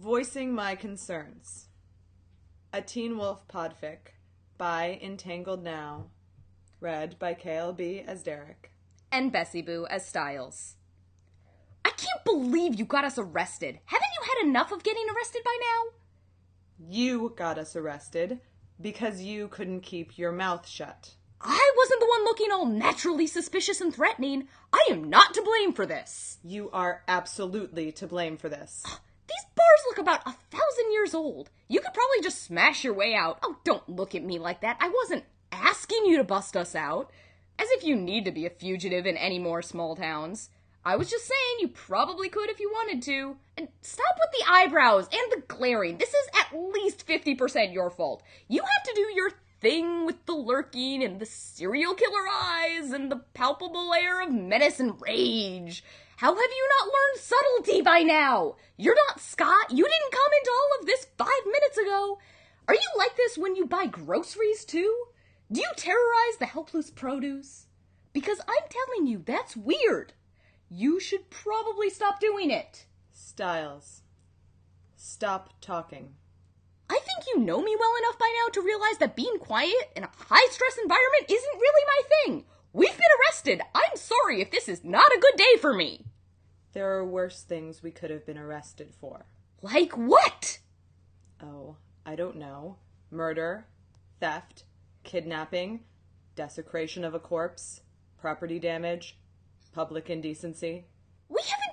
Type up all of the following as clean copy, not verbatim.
Voicing My Concerns. A Teen Wolf Podfic by Entangled Now. Read by KLB as Derek. And Bessie Boo as Styles. I can't believe you got us arrested. Haven't you had enough of getting arrested by now? You got us arrested because you couldn't keep your mouth shut. I wasn't the one looking all naturally suspicious and threatening. I am not to blame for this. You are absolutely to blame for this. These bars look about 1,000 years old. You could probably just smash your way out. Oh, don't look at me like that. I wasn't asking you to bust us out. As if you need to be a fugitive in any more small towns. I was just saying you probably could if you wanted to. And stop with the eyebrows and the glaring. This is at least 50% your fault. You have to do your thing with the lurking and the serial killer eyes and the palpable air of menace and rage. How have you not learned subtlety by now? You're not Scott. You didn't come into all of this 5 minutes ago. Are you like this when you buy groceries too? Do you terrorize the helpless produce? Because I'm telling you, that's weird. You should probably stop doing it. Styles, stop talking. I think you know me well enough by now to realize that being quiet in a high-stress environment isn't really my thing. We've been arrested. I'm sorry if this is not a good day for me. There are worse things we could have been arrested for. Like what? Oh, I don't know. Murder, theft, kidnapping, desecration of a corpse, property damage, public indecency. We haven't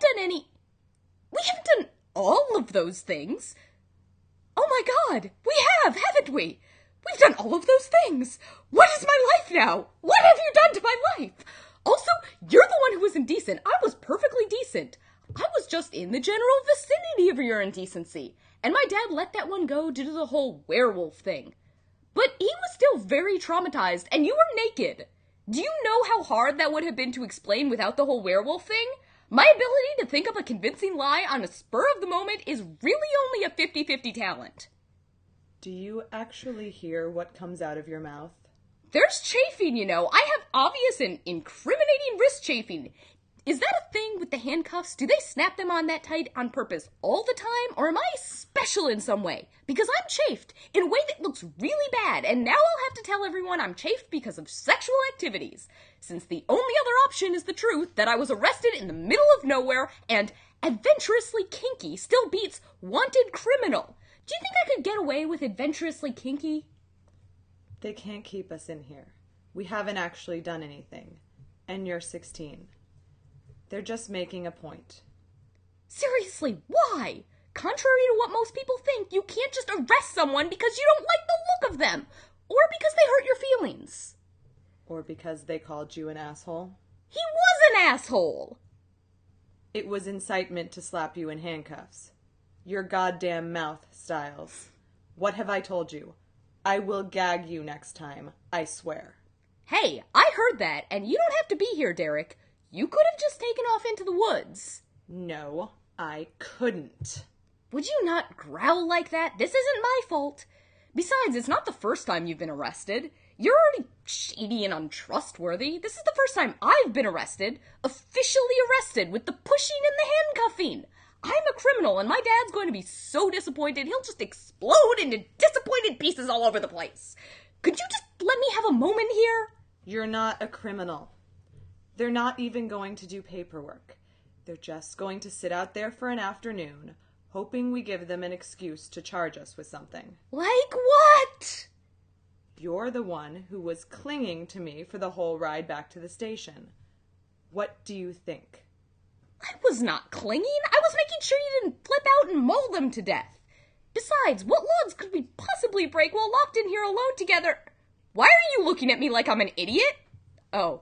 done all of those things. Oh my God, we have, haven't we? We've done all of those things. What is my life now? What have you done to my life? Also, you're the one who was indecent. I was perfectly decent. I was just in the general vicinity of your indecency. And my dad let that one go due to the whole werewolf thing. But he was still very traumatized, and you were naked. Do you know how hard that would have been to explain without the whole werewolf thing? My ability to think up a convincing lie on a spur of the moment is really only a 50-50 talent. Do you actually hear what comes out of your mouth? There's chafing, you know. I have obvious and incriminating wrist chafing. Is that a thing with the handcuffs? Do they snap them on that tight on purpose all the time? Or am I special in some way? Because I'm chafed in a way that looks really bad, and now I'll have to tell everyone I'm chafed because of sexual activities. Since the only other option is the truth that I was arrested in the middle of nowhere and adventurously kinky still beats wanted criminal. Do you think I could get away with adventurously kinky? They can't keep us in here. We haven't actually done anything. And you're 16. They're just making a point. Seriously, why? Contrary to what most people think, you can't just arrest someone because you don't like the look of them. Or because they hurt your feelings. Or because they called you an asshole. He was an asshole! It was incitement to slap you in handcuffs. Your goddamn mouth, Styles. What have I told you? I will gag you next time, I swear. Hey, I heard that, and you don't have to be here, Derek. You could have just taken off into the woods. No, I couldn't. Would you not growl like that? This isn't my fault. Besides, it's not the first time you've been arrested. You're already shady and untrustworthy. This is the first time I've been arrested. Officially arrested with the pushing and the handcuffing. I'm a criminal, and my dad's going to be so disappointed he'll just explode into disappointed pieces all over the place. Could you just let me have a moment here? You're not a criminal. They're not even going to do paperwork. They're just going to sit out there for an afternoon, hoping we give them an excuse to charge us with something. Like what? You're the one who was clinging to me for the whole ride back to the station. What do you think? I was not clinging. I was making sure you didn't flip out and maul them to death. Besides, what logs could we possibly break while locked in here alone together? Why are you looking at me like I'm an idiot? Oh.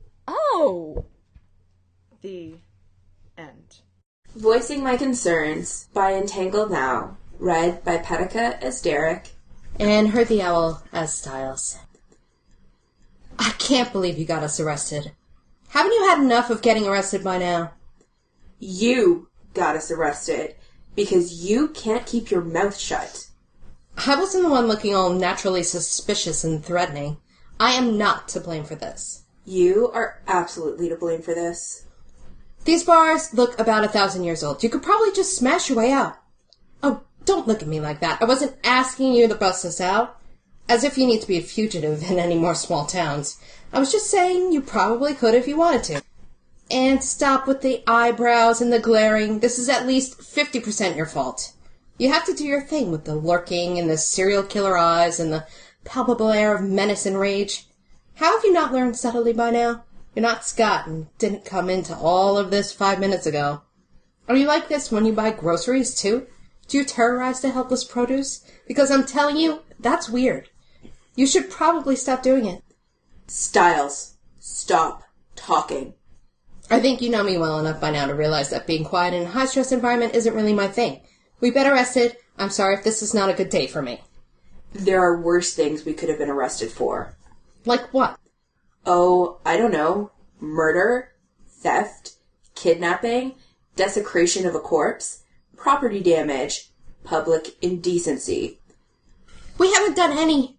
The end. Voicing My Concerns by Entangled Now. Read by Petica as Derek. And Hurt the Owl as Styles. I can't believe you got us arrested. Haven't you had enough of getting arrested by now? You got us arrested because you can't keep your mouth shut. I wasn't the one looking all naturally suspicious and threatening. I am not to blame for this. You are absolutely to blame for this. These bars look about 1,000 years old. You could probably just smash your way out. Oh, don't look at me like that. I wasn't asking you to bust us out. As if you need to be a fugitive in any more small towns. I was just saying you probably could if you wanted to. And stop with the eyebrows and the glaring. This is at least 50% your fault. You have to do your thing with the lurking and the serial killer eyes and the palpable air of menace and rage. How have you not learned subtly by now? You're not Scott and didn't come into all of this 5 minutes ago. Are you like this when you buy groceries, too? Do you terrorize the helpless produce? Because I'm telling you, that's weird. You should probably stop doing it. Styles, stop talking. I think you know me well enough by now to realize that being quiet in a high-stress environment isn't really my thing. We've been arrested. I'm sorry if this is not a good day for me. There are worse things we could have been arrested for. Like what? Oh, I don't know. Murder, theft, kidnapping, desecration of a corpse, property damage, public indecency. We haven't done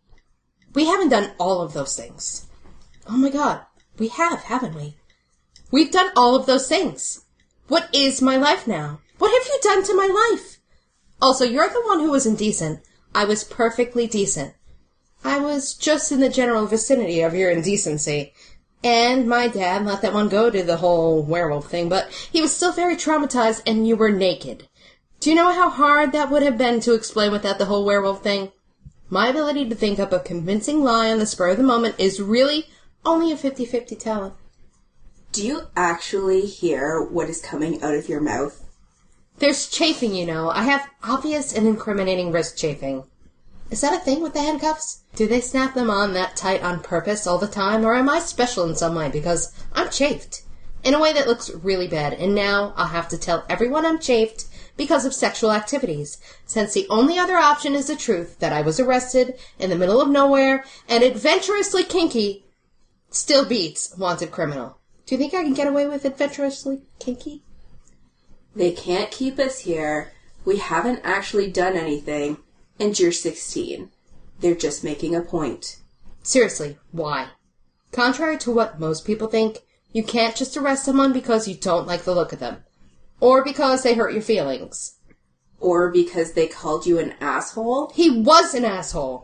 all of those things. Oh my god. We have, haven't we? We've done all of those things. What is my life now? What have you done to my life? Also, you're the one who was indecent. I was perfectly decent. I was just in the general vicinity of your indecency. And my dad let that one go to the whole werewolf thing, but he was still very traumatized and you were naked. Do you know how hard that would have been to explain without the whole werewolf thing? My ability to think up a convincing lie on the spur of the moment is really only a 50-50 talent. Do you actually hear what is coming out of your mouth? There's chafing, you know. I have obvious and incriminating wrist chafing. Is that a thing with the handcuffs? Do they snap them on that tight on purpose all the time, or am I special in some way because I'm chafed? In a way that looks really bad, and now I'll have to tell everyone I'm chafed because of sexual activities, since the only other option is the truth that I was arrested in the middle of nowhere and adventurously kinky still beats wanted criminal. Do you think I can get away with adventurously kinky? They can't keep us here. We haven't actually done anything, and you're 16. They're just making a point. Seriously, why? Contrary to what most people think, you can't just arrest someone because you don't like the look of them. Or because they hurt your feelings. Or because they called you an asshole? He was an asshole.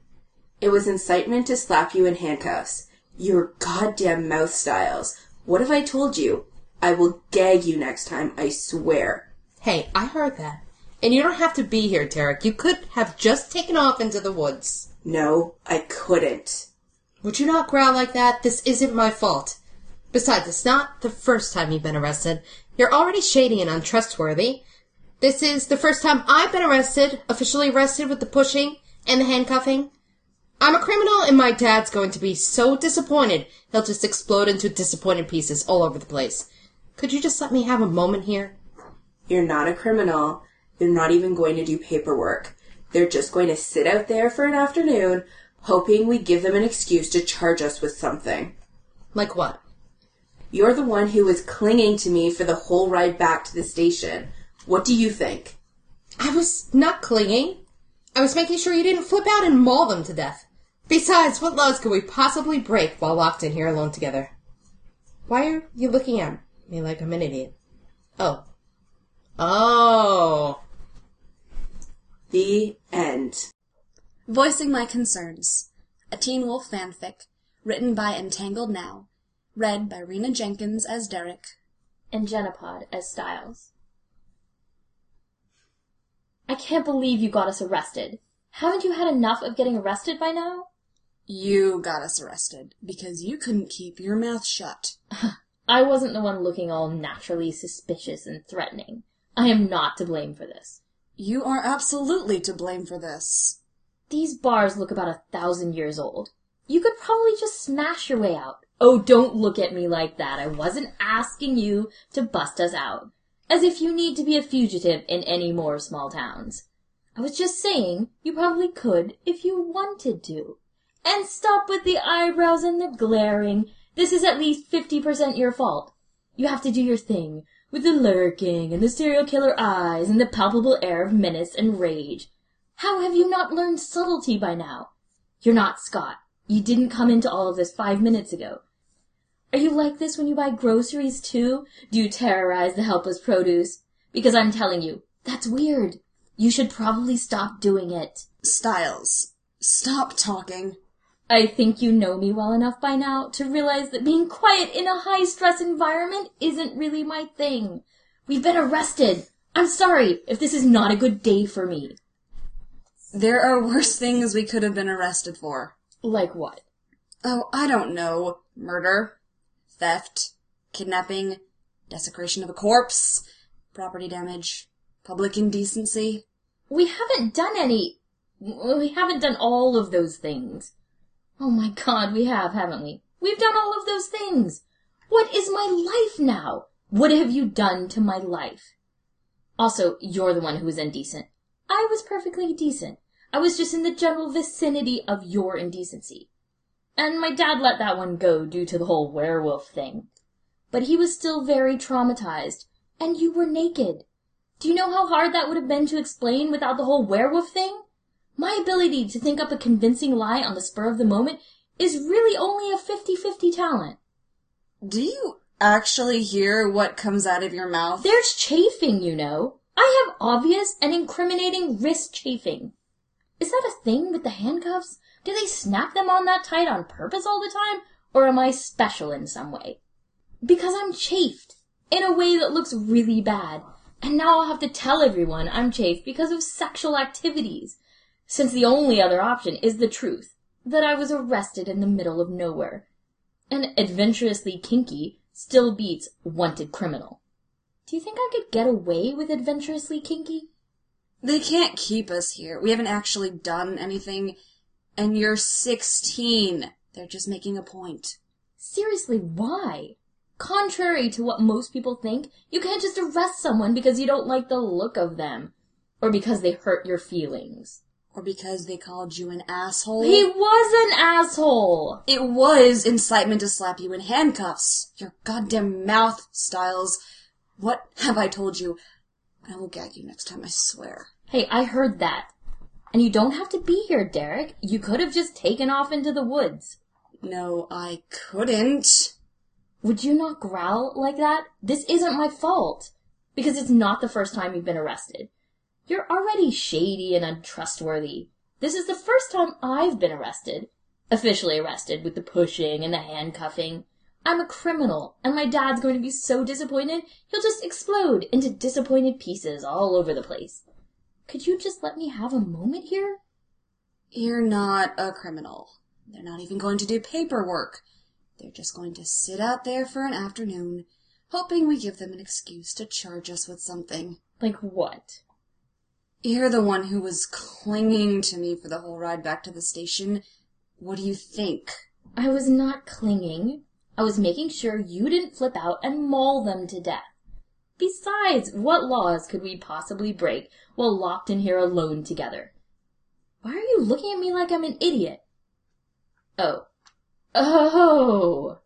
It was incitement to slap you in handcuffs. Your goddamn mouth, Styles. What have I told you? I will gag you next time, I swear. Hey, I heard that. And you don't have to be here, Derek. You could have just taken off into the woods. No, I couldn't. Would you not growl like that? This isn't my fault. Besides, it's not the first time you've been arrested. You're already shady and untrustworthy. This is the first time I've been arrested, officially arrested with the pushing and the handcuffing. I'm a criminal and my dad's going to be so disappointed he'll just explode into disappointed pieces all over the place. Could you just let me have a moment here? You're not a criminal. They're not even going to do paperwork. They're just going to sit out there for an afternoon, hoping we give them an excuse to charge us with something. Like what? You're the one who was clinging to me for the whole ride back to the station. What do you think? I was not clinging. I was making sure you didn't flip out and maul them to death. Besides, what laws could we possibly break while locked in here alone together? Why are you looking at me like I'm an idiot? Oh. Oh. The end. Voicing My Concerns, a Teen Wolf fanfic, written by Entangled Now, read by Rena Jenkins as Derek, and Jenapod as Styles. I can't believe you got us arrested. Haven't you had enough of getting arrested by now? You got us arrested because you couldn't keep your mouth shut. I wasn't the one looking all naturally suspicious and threatening. I am not to blame for this. You are absolutely to blame for this. These bars look about 1,000 years old. You could probably just smash your way out. Oh, don't look at me like that. I wasn't asking you to bust us out. As if you need to be a fugitive in any more small towns. I was just saying you probably could if you wanted to. And stop with the eyebrows and the glaring. This is at least 50% your fault. You have to do your thing, with the lurking and the serial killer eyes and the palpable air of menace and rage. How have you not learned subtlety by now? You're not Scott. You didn't come into all of this 5 minutes ago. Are you like this when you buy groceries too? Do you terrorize the helpless produce? Because I'm telling you, that's weird. You should probably stop doing it. Styles, stop talking. I think you know me well enough by now to realize that being quiet in a high-stress environment isn't really my thing. We've been arrested. I'm sorry if this is not a good day for me. There are worse things we could have been arrested for. Like what? Oh, I don't know. Murder, theft, kidnapping, desecration of a corpse, property damage, public indecency. We haven't done all of those things. Oh my God, we have, haven't we? We've done all of those things. What is my life now? What have you done to my life? Also, you're the one who was indecent. I was perfectly decent. I was just in the general vicinity of your indecency. And my dad let that one go due to the whole werewolf thing. But he was still very traumatized. And you were naked. Do you know how hard that would have been to explain without the whole werewolf thing? My ability to think up a convincing lie on the spur of the moment is really only a 50-50 talent. Do you actually hear what comes out of your mouth? There's chafing, you know. I have obvious and incriminating wrist chafing. Is that a thing with the handcuffs? Do they snap them on that tight on purpose all the time? Or am I special in some way? Because I'm chafed. In a way that looks really bad. And now I'll have to tell everyone I'm chafed because of sexual activities. Since the only other option is the truth, that I was arrested in the middle of nowhere. And adventurously kinky still beats wanted criminal. Do you think I could get away with adventurously kinky? They can't keep us here. We haven't actually done anything. And you're 16. They're just making a point. Seriously, why? Contrary to what most people think, you can't just arrest someone because you don't like the look of them. Or because they hurt your feelings. Or because they called you an asshole. He was an asshole! It was incitement to slap you in handcuffs. Your goddamn mouth, Styles. What have I told you? I will gag you next time, I swear. Hey, I heard that. And you don't have to be here, Derek. You could have just taken off into the woods. No, I couldn't. Would you not growl like that? This isn't my fault. Because it's not the first time you've been arrested. You're already shady and untrustworthy. This is the first time I've been arrested. Officially arrested with the pushing and the handcuffing. I'm a criminal, and my dad's going to be so disappointed, he'll just explode into disappointed pieces all over the place. Could you just let me have a moment here? You're not a criminal. They're not even going to do paperwork. They're just going to sit out there for an afternoon, hoping we give them an excuse to charge us with something. Like what? You're the one who was clinging to me for the whole ride back to the station. What do you think? I was not clinging. I was making sure you didn't flip out and maul them to death. Besides, what laws could we possibly break while locked in here alone together? Why are you looking at me like I'm an idiot? Oh.